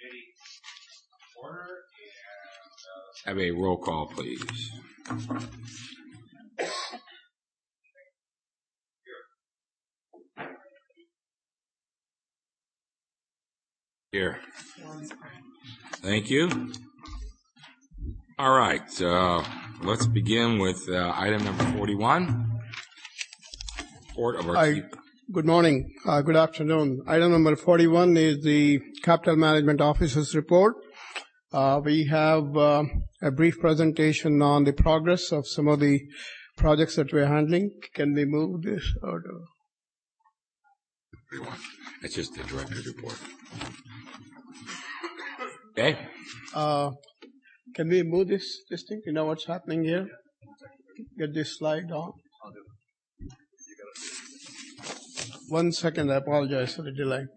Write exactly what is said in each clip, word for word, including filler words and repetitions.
Have a roll call, please. Here. Thank you. All right. Uh, let's begin with uh, item number forty-one. Report of our Hi. chief. Good morning. Uh, good afternoon. Item number forty-one is the Capital Management Officer's report. Uh, we have uh, a brief presentation on the progress of some of the projects that we're handling. Can we move this? Or do... That's just the director's report. Okay. Uh, can we move this, this thing? You know what's happening here? Get this slide on. One second, I apologize for the delay.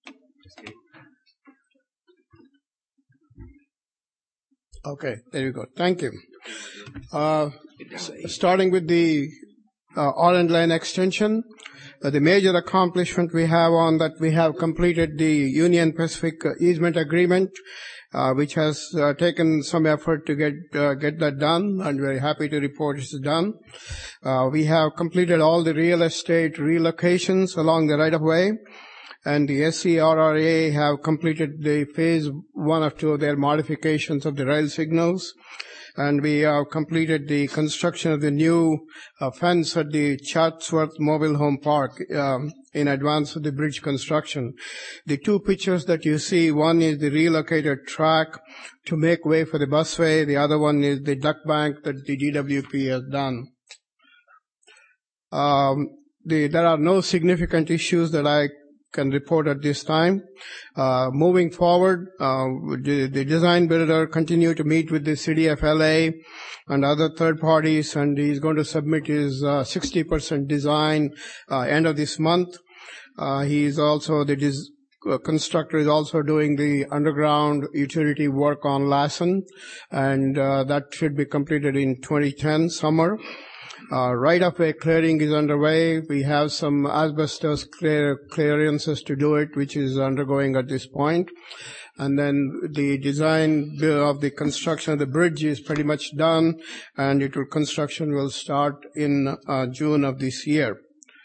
Okay, there you go. Thank you. Uh, s- starting with the uh, Orange Line extension, uh, the major accomplishment we have on that, we have completed the Union Pacific uh, easement agreement, uh, which has uh, taken some effort to get uh, get that done, and very happy to report it's done. Uh, we have completed all the real estate relocations along the right-of-way, and the S C R R A have completed the phase one of two of their modifications of the rail signals, and we have completed the construction of the new uh, fence at the Chatsworth Mobile Home Park um, in advance of the bridge construction. The two pictures that you see, one is the relocated track to make way for the busway, the other one is the duck bank that the D W P has done. Um, the, there are no significant issues that I can report at this time. Uh, moving forward, uh, the, the design builder continue to meet with the city of L A and other third parties, and he's going to submit his uh, sixty percent design uh, end of this month. Uh, he is also the des- uh, constructor is also doing the underground utility work on Lassen, and uh, that should be completed in twenty ten summer. Uh, right-of-way clearing is underway. We have some asbestos clear, clearances to do it, which is undergoing at this point. And then the design of the construction of the bridge is pretty much done, and it will, construction will start in uh, June of this year.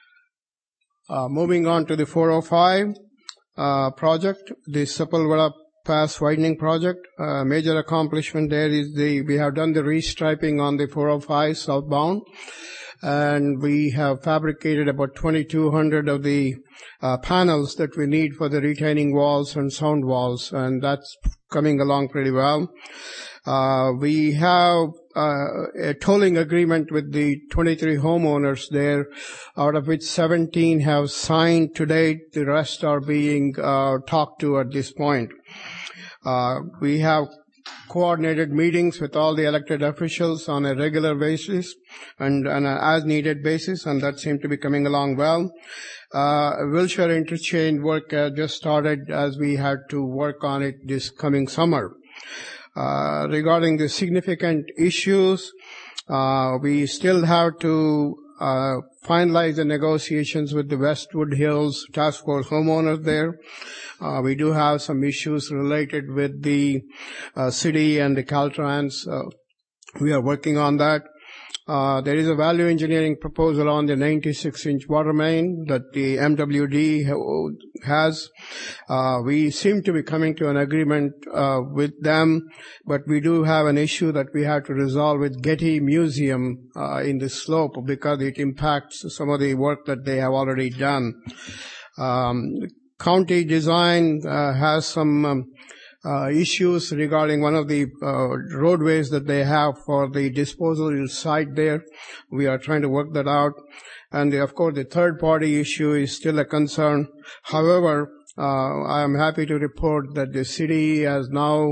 Uh, moving on to the four oh five uh, project, the Sepulveda Pass widening project. Uh, major accomplishment there is the we have done the restriping on the four oh five southbound, and we have fabricated about twenty-two hundred of the uh, panels that we need for the retaining walls and sound walls, and that's coming along pretty well. Uh, we have uh, a tolling agreement with the twenty-three homeowners there, out of which seventeen have signed to date. The rest are being uh, talked to at this point. Uh, we have coordinated meetings with all the elected officials on a regular basis and on an as-needed basis, and that seemed to be coming along well. Uh, Wilshire interchange work uh, just started as we had to work on it this coming summer. Uh, regarding the significant issues, uh, we still have to uh, finalize the negotiations with the Westwood Hills Task Force homeowners there. Uh, we do have some issues related with the uh, city and the Caltrans. Uh, we are working on that. Uh, there is a value engineering proposal on the ninety-six inch water main that the M W D ha- has. Uh, we seem to be coming to an agreement uh, with them, but we do have an issue that we have to resolve with Getty Museum uh, in the slope because it impacts some of the work that they have already done. Um, county design uh, has some um, Uh, issues regarding one of the uh, roadways that they have for the disposal site there. We are trying to work that out. And the, of course, the third-party issue is still a concern. However, uh, I am happy to report that the city has now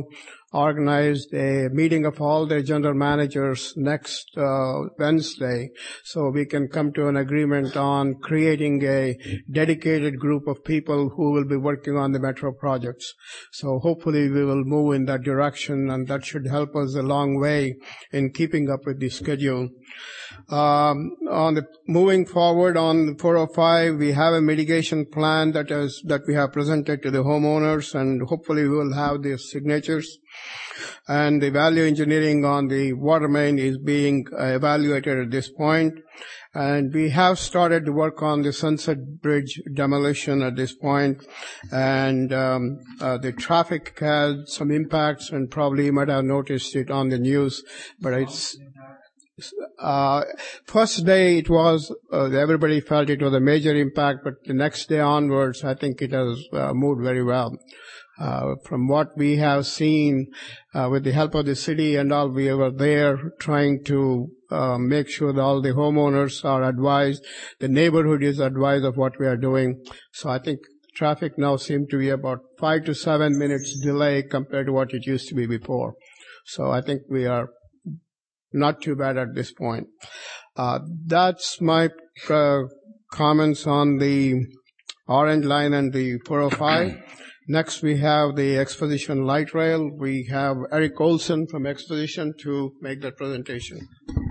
organized a meeting of all the general managers next uh, Wednesday, so we can come to an agreement on creating a dedicated group of people who will be working on the metro projects. So hopefully we will move in that direction, and that should help us a long way in keeping up with the schedule. Um, on the moving forward on four oh five, we have a mitigation plan that is that we have presented to the homeowners, and hopefully we will have their signatures. And the value engineering on the water main is being uh, evaluated at this point. And we have started to work on the Sunset Bridge demolition at this point. And um, uh, the traffic had some impacts, and probably you might have noticed it on the news, but it's Uh, first day it was, uh, everybody felt it was a major impact, but the next day onwards, I think it has uh, moved very well. Uh, from what we have seen, uh, with the help of the city and all, we were there trying to uh, make sure that all the homeowners are advised, the neighborhood is advised of what we are doing. So I think traffic now seems to be about five to seven minutes delay compared to what it used to be before. So I think we are not too bad at this point. Uh, that's my uh, comments on the Orange Line and the four oh five. Next, we have the Exposition Light Rail. We have Eric Olson from Exposition to make that presentation.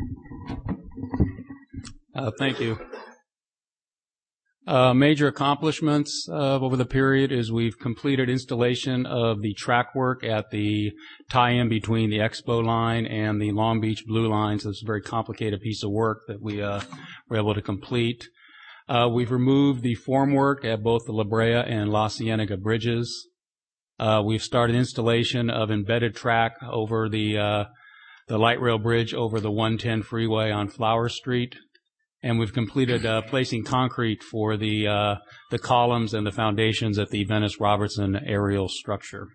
Uh, thank you. Uh, major accomplishments uh, over the period is we've completed installation of the track work at the tie-in between the Expo line and the Long Beach Blue line. So it's a very complicated piece of work that we uh, were able to complete. Uh, we've removed the formwork at both the La Brea and La Cienega bridges. Uh, we've started installation of embedded track over the uh, the light rail bridge over the one ten freeway on Flower Street. And we've completed uh, placing concrete for the uh, the columns and the foundations at the Venice Robertson aerial structure.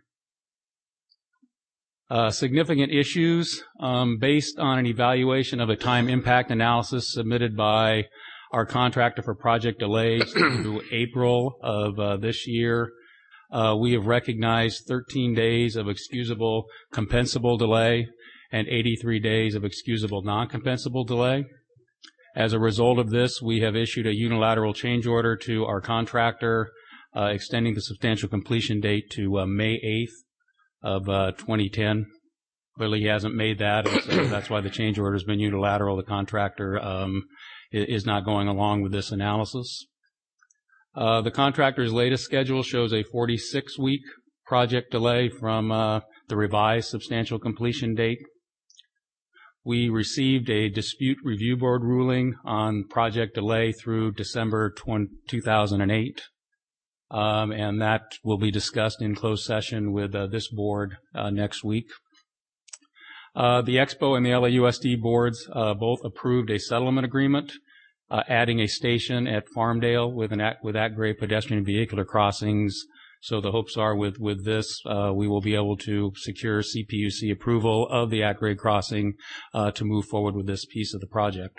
Uh, significant issues um, based on an evaluation of a time impact analysis submitted by our contractor for project delays through April of uh, this year. Uh, we have recognized thirteen days of excusable compensable delay and eighty-three days of excusable non-compensable delay. As a result of this, we have issued a unilateral change order to our contractor, uh, extending the substantial completion date to uh, May eighth of uh, twenty ten. Clearly, he hasn't made that, and so that's why the change order has been unilateral. The contractor um, is not going along with this analysis. Uh, the contractor's latest schedule shows a forty-six week project delay from uh, the revised substantial completion date. We received a dispute review board ruling on project delay through December two thousand eight, um, and that will be discussed in closed session with uh, this board uh, next week. Uh, the Expo and the L A U S D boards uh, both approved a settlement agreement, uh, adding a station at Farmdale with an at, with at-grade pedestrian and vehicular crossings. So the hopes are with, with this, uh, we will be able to secure C P U C approval of the at-grade crossing uh, to move forward with this piece of the project.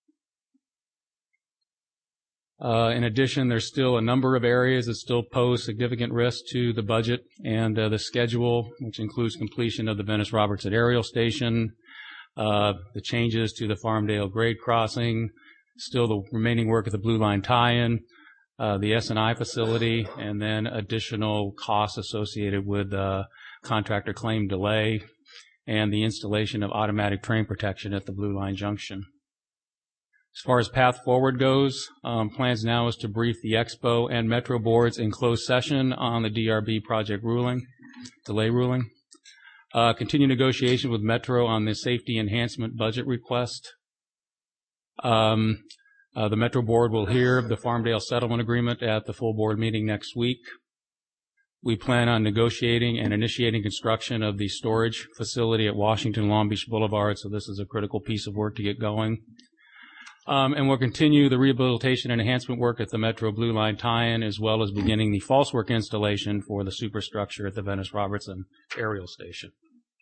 Uh, in addition, there's still a number of areas that still pose significant risk to the budget and uh, the schedule, which includes completion of the Venice Robertson aerial station, uh, the changes to the Farmdale grade crossing, still the remaining work at the Blue Line tie-in, Uh, the S and I facility, and then additional costs associated with uh, contractor claim delay and the installation of automatic train protection at the Blue Line junction. As far as path forward goes, um, plans now is to brief the Expo and Metro boards in closed session on the D R B project ruling, delay ruling. Uh, continue negotiation with Metro on the safety enhancement budget request. Um, Uh, the Metro Board will hear the Farmdale settlement agreement at the full board meeting next week. We plan on negotiating and initiating construction of the storage facility at Washington Long Beach Boulevard, so this is a critical piece of work to get going. Um, and we'll continue the rehabilitation and enhancement work at the Metro Blue Line tie-in, as well as beginning the false work installation for the superstructure at the Venice Robertson aerial station.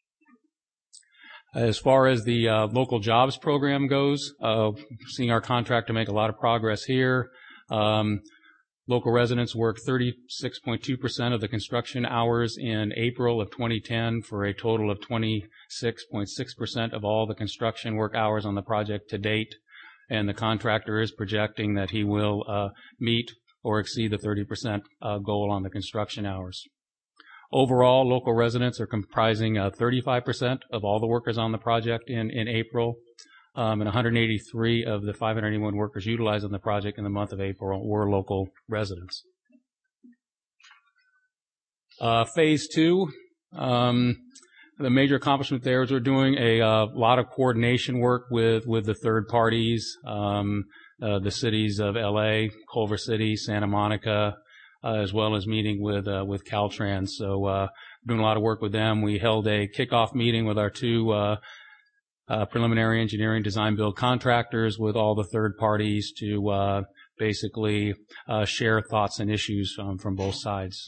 As far as the uh, local jobs program goes, uh, seeing our contractor make a lot of progress here. Um, Local residents worked thirty-six point two percent of the construction hours in April of twenty ten for a total of twenty-six point six percent of all the construction work hours on the project to date. And the contractor is projecting that he will uh, meet or exceed the thirty percent uh, goal on the construction hours. Overall, local residents are comprising uh, thirty-five percent of all the workers on the project in, in April. Um, and one hundred eighty-three of the five hundred eighty-one workers utilized on the project in the month of April were local residents. Uh, phase two, um, the major accomplishment there is we're doing a uh, lot of coordination work with, with the third parties, um, uh, the cities of L A, Culver City, Santa Monica, uh, as well as meeting with uh, with Caltrans. So uh, doing a lot of work with them. We held a kickoff meeting with our two uh, Uh, preliminary engineering design build contractors with all the third parties to uh, basically uh, share thoughts and issues um, from both sides.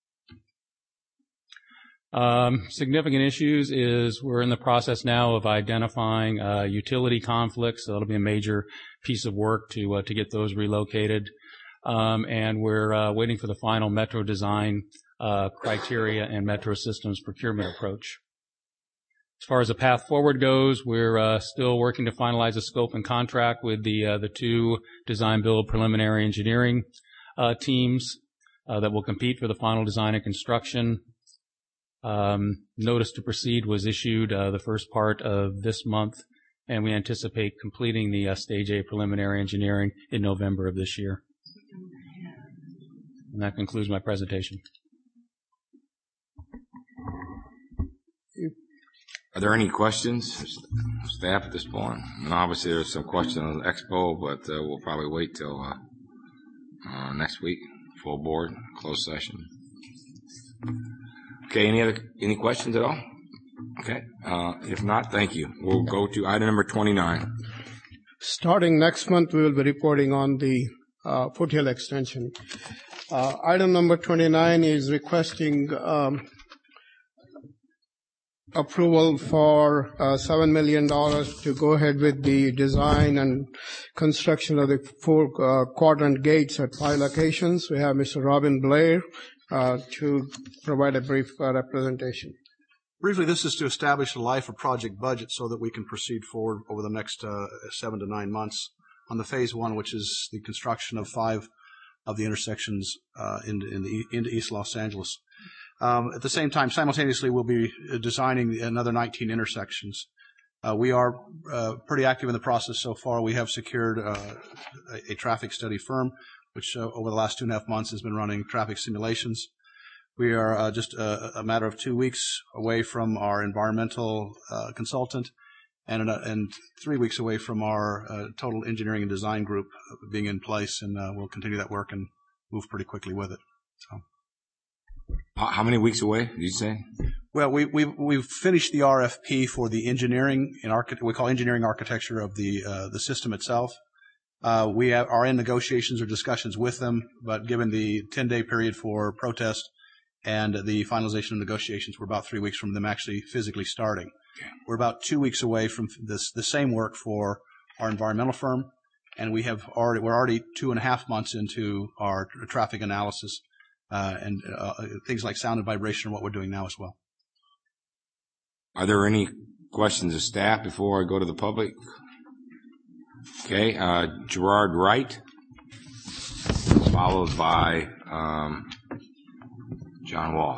Um, significant issues is we're in the process now of identifying uh, utility conflicts. So that'll be a major piece of work to uh, to get those relocated. Um, and we're uh, waiting for the final metro design uh, criteria and metro systems procurement approach. As far as the path forward goes, we're uh, still working to finalize a scope and contract with the uh, the two design build preliminary engineering uh, teams uh, that will compete for the final design and construction. Um, notice to proceed was issued uh, the first part of this month, and we anticipate completing the uh, stage A preliminary engineering in November of this year. And that concludes my presentation. Are there any questions, staff, at this point? And obviously there's some questions on the expo, but uh, we'll probably wait till uh, uh, next week, full board, closed session. Okay, any other any questions at all? Okay, uh, if not, thank you. We'll go to item number twenty-nine. Starting next month, we will be reporting on the uh, Foothill extension. Uh, item number twenty-nine is requesting um, approval for uh, seven million dollars to go ahead with the design and construction of the four uh, quadrant gates at five locations. We have Mister Robin Blair uh, to provide a brief uh, representation. Briefly, this is to establish a life of project budget so that we can proceed forward over the next uh, seven to nine months on the phase one, which is the construction of five of the intersections uh, into, in the, into East Los Angeles. Um, at the same time, simultaneously, we'll be designing another nineteen intersections. Uh, we are uh, pretty active in the process so far. We have secured uh, a, a traffic study firm, which uh, over the last two and a half months has been running traffic simulations. We are uh, just a, a matter of two weeks away from our environmental uh, consultant and, uh, and three weeks away from our uh, total engineering and design group being in place, and uh, we'll continue that work and move pretty quickly with it. So. How many weeks away, did you say? Well, we, we've, we've finished the R F P for the engineering and archi- we call engineering architecture of the, uh, the system itself. Uh, we have, are in negotiations or discussions with them, but given the ten-day period for protest and the finalization of negotiations, we're about three weeks from them actually physically starting. We're about two weeks away from this, the same work for our environmental firm, and we have already, we're already two and a half months into our traffic analysis. Uh, and uh, things like sound and vibration are what we're doing now as well. Are there any questions of staff before I go to the public? Okay, uh, Gerard Wright, followed by um, John Wall.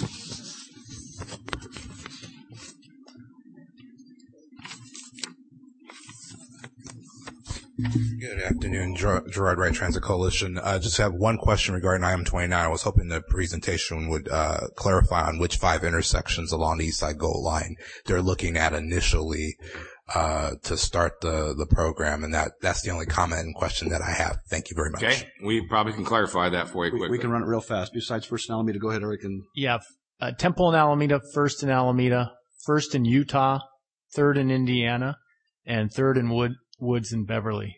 Good afternoon, Ger- Gerard Wright, Transit Coalition. I uh, just have one question regarding item twenty-nine. I was hoping the presentation would uh, clarify on which five intersections along the East Side Gold Line they're looking at initially uh, to start the, the program, and that, that's the only comment and question that I have. Thank you very much. Okay, we probably can clarify that for you we, quickly. We can run it real fast. Besides First and Alameda, go ahead, Eric. And Yeah, uh, Temple and Alameda, First in Alameda, First in Utah, Third in Indiana, and Third in Wood, Woods and Beverly.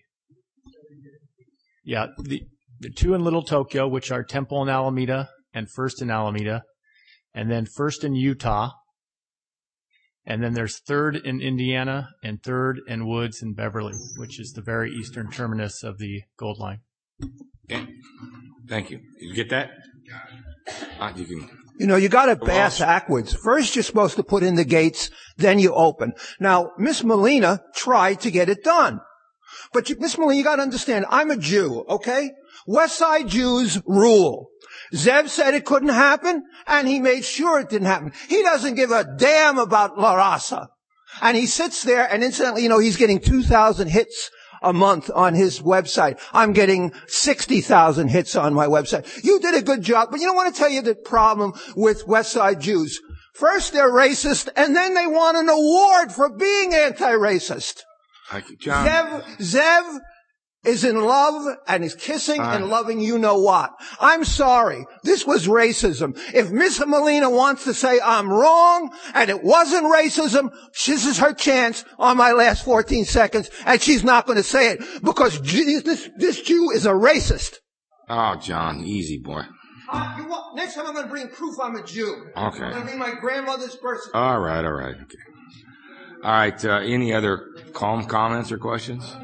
Yeah, the, the two in Little Tokyo, which are Temple and Alameda and First in Alameda, and then First in Utah, and then there's Third in Indiana and Third in Woods and Beverly, which is the very eastern terminus of the Gold Line. Okay. Thank you. Did you get that? Uh, you can. You know, you got to pass backwards. First, you're supposed to put in the gates, then you open. Now, Miss Molina tried to get it done. But you, Miss Molina, you got to understand, I'm a Jew, okay? West Side Jews rule. Zev said it couldn't happen, and he made sure it didn't happen. He doesn't give a damn about La Raza. And he sits there, and incidentally, you know, he's getting two thousand hits a month on his website. I'm getting sixty thousand hits on my website. You did a good job, but you don't want to tell you the problem with West Side Jews. First, they're racist, and then they want an award for being anti-racist. John. Zev, Zev is in love and is kissing uh, and loving you know what. I'm sorry. This was racism. If Miss Molina wants to say I'm wrong and it wasn't racism, this is her chance on my last fourteen seconds, and she's not going to say it because this, this Jew is a racist. Oh, John, easy, boy. Uh, you want, next time I'm going to bring proof I'm a Jew. Okay. I'm going to bring my grandmother's birth certificate. All right, all right. Okay. All right, uh, any other calm comments or questions?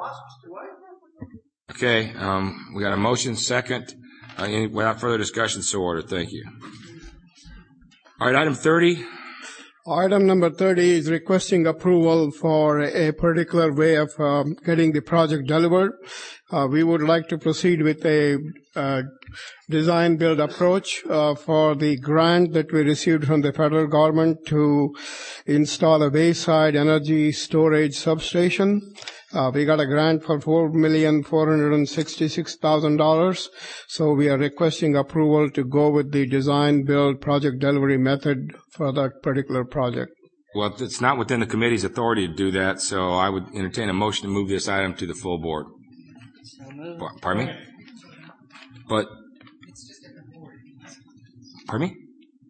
Okay, um, we got a motion second. Uh, any, without further discussion, so ordered. Thank you. All right, item thirty. Item number thirty is requesting approval for a particular way of um, getting the project delivered. Uh, we would like to proceed with a uh, design-build approach uh, for the grant that we received from the federal government to install a wayside energy storage substation. Uh, we got a grant for four million four hundred sixty-six thousand dollars, so we are requesting approval to go with the design-build project delivery method for that particular project. Well, it's not within the committee's authority to do that, so I would entertain a motion to move this item to the full board. Pardon me? But, pardon me?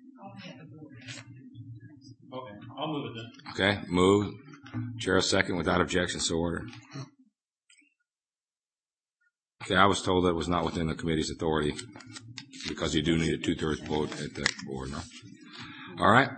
Okay, I'll move it then. Okay, move. Chair second without objection, so ordered. Okay, I was told that it was not within the committee's authority because you do need a two-thirds vote at the board, no? All right.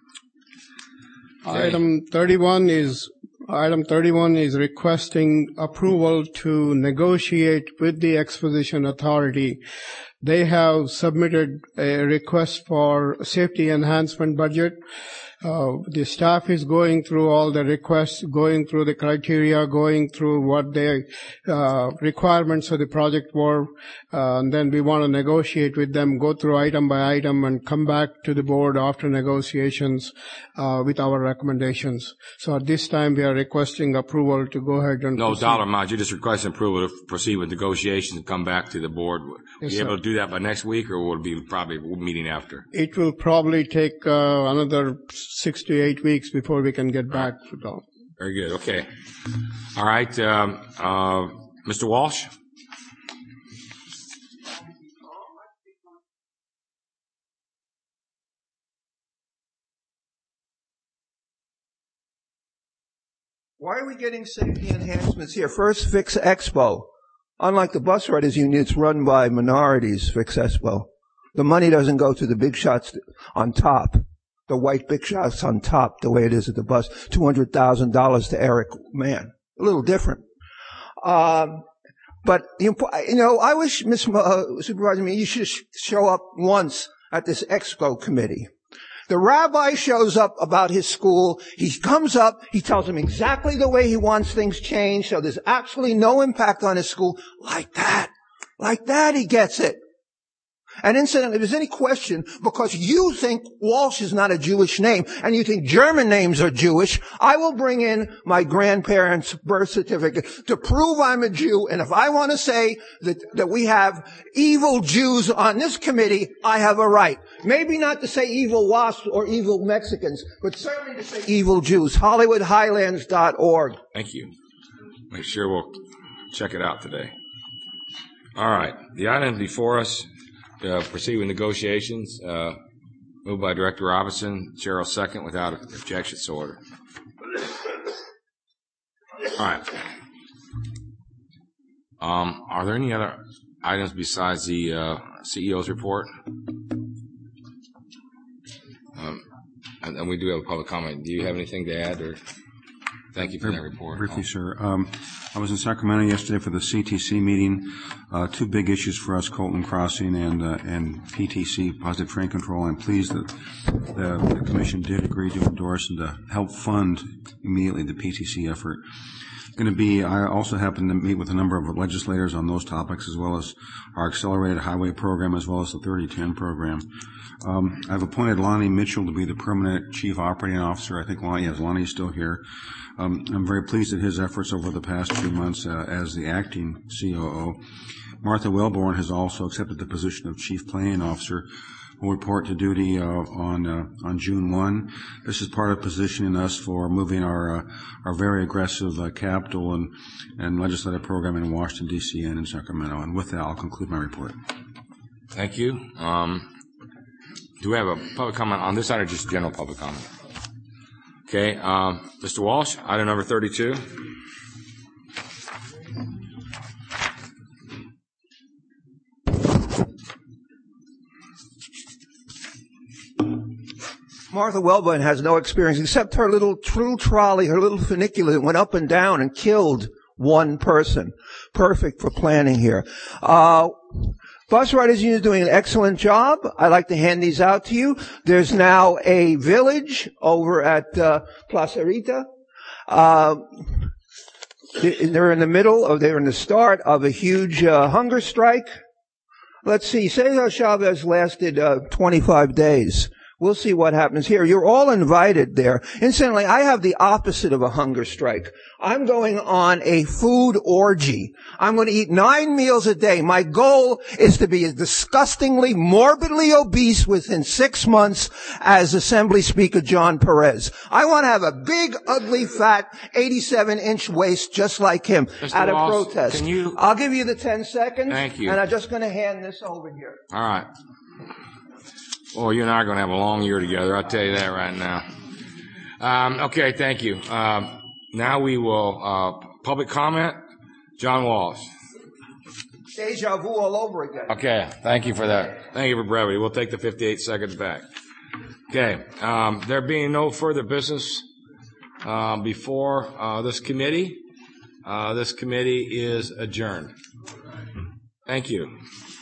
Okay. Item thirty-one is Item thirty-one is requesting approval to negotiate with the Exposition Authority. They have submitted a request for safety enhancement budget. Uh, the staff is going through all the requests, going through the criteria, going through what the uh, requirements of the project were, uh, and then we want to negotiate with them, go through item by item, and come back to the board after negotiations uh, with our recommendations. So at this time, we are requesting approval to go ahead and No proceed. dollar amount. You're just requesting approval to proceed with negotiations and come back to the board. Will Yes, you sir. able to do that by next week, or will it be probably a meeting after? It will probably take uh, another six to eight weeks before we can get back to them. Very good. Okay. All right. Um, uh, Mister Walsh? Why are we getting safety enhancements here? First, Fix Expo. Unlike the bus riders union, it's run by minorities, Fix Expo. The money doesn't go to the big shots on top, the white big shots on top, the way it is at the bus. two hundred thousand dollars to Eric Mann. A little different. Um, but, you know, I wish, Miz Uh, Supervisor, you should show up once at this Expo committee. The rabbi shows up about his school. He comes up. He tells him exactly the way he wants things changed, so there's absolutely no impact on his school. Like that. Like that, he gets it. And incidentally, if there's any question, because you think Walsh is not a Jewish name, and you think German names are Jewish, I will bring in my grandparents' birth certificate to prove I'm a Jew, and if I want to say that, that we have evil Jews on this committee, I have a right. Maybe not to say evil wasps or evil Mexicans, but certainly to say evil Jews. Hollywood Highlands dot org. Thank you. Make sure we'll check it out today. All right. The item before us, uh, proceed with negotiations. Uh, moved by Director Robinson. Chair will second without objection, so ordered. All right. Um, are there any other items besides the uh, C E O's report? Um, and, and we do have a public comment. Do you have anything to add? Or Thank you for that report. Briefly, sir. Um, I was in Sacramento yesterday for the C T C meeting. Uh, two big issues for us, Colton Crossing and uh, and P T C, Positive Train Control. I'm pleased that the, the Commission did agree to endorse and to help fund immediately the P T C effort. Going to be, I also happen to meet with a number of legislators on those topics, as well as our accelerated highway program, as well as the thirty ten program. Um, I've appointed Lonnie Mitchell to be the permanent chief operating officer. I think Lonnie, yes, Lonnie's still here. Um, I'm very pleased at his efforts over the past few months uh, as the acting C O O. Martha Wellborn has also accepted the position of chief planning officer. Will report to duty uh, on uh, on June first. This is part of positioning us for moving our uh, our very aggressive uh, capital and and legislative program in Washington D C and in Sacramento. And with that, I'll conclude my report. Thank you. Um, do we have a public comment on this item, or just general public comment? Okay, um, Mister Walsh, item number thirty-two. Martha Wellborn has no experience except her little true trolley, her little funicular that went up and down and killed one person. Perfect for planning here. Uh, Bus Riders Union is doing an excellent job. I'd like to hand these out to you. There's now a village over at uh, Placerita. Uh, they're in the middle, or they're in the start of a huge uh, hunger strike. Let's see, Cesar Chavez lasted uh, twenty-five days. We'll see what happens here. You're all invited there. Incidentally, I have the opposite of a hunger strike. I'm going on a food orgy. I'm going to eat nine meals a day. My goal is to be as disgustingly, morbidly obese within six months as Assembly Speaker John Perez. I want to have a big, ugly, fat, eighty-seven inch waist just like him. Mister Out of Walsh, protest. Can you... I'll give you the ten seconds. Thank you. And I'm just going to hand this over here. All right. Well, you and I are going to have a long year together. I'll tell you that right now. Um, okay, thank you. Um, now we will, uh, public comment. John Walsh. Deja vu all over again. Okay, thank you for that. Thank you for brevity. We'll take the fifty-eight seconds back. Okay, um, there being no further business uh, before uh, this committee, uh, this committee is adjourned. Thank you.